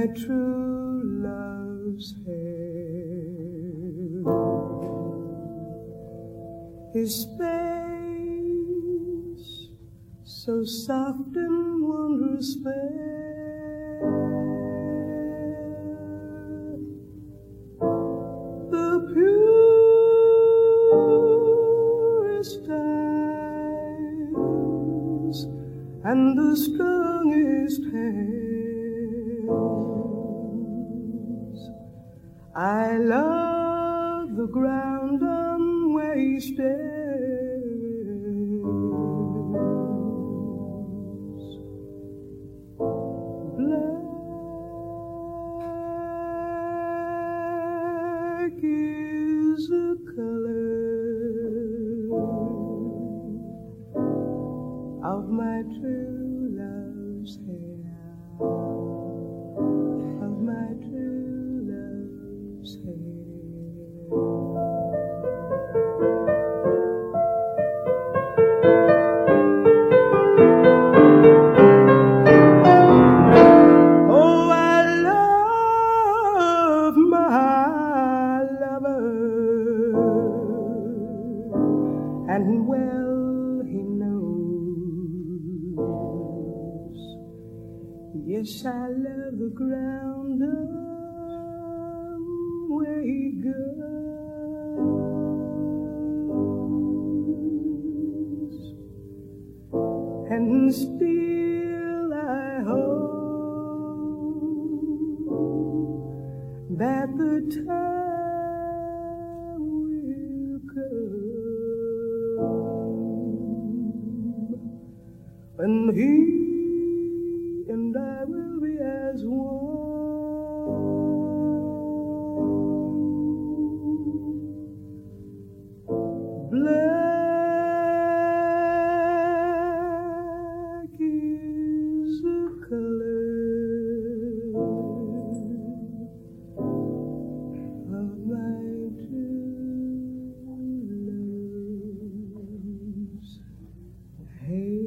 true love's hair. His face so soft and wondrous fair, the purest eyes and the strongest hands. I love the ground on where he stands. Black is the color of my true love's hair, of my true love's hair. Oh, I love my lover, and well he knows. Yes, I love the ground on where he goes, and still I hope that the time will come when he and I will be as one. Black is the color of my true love's hair.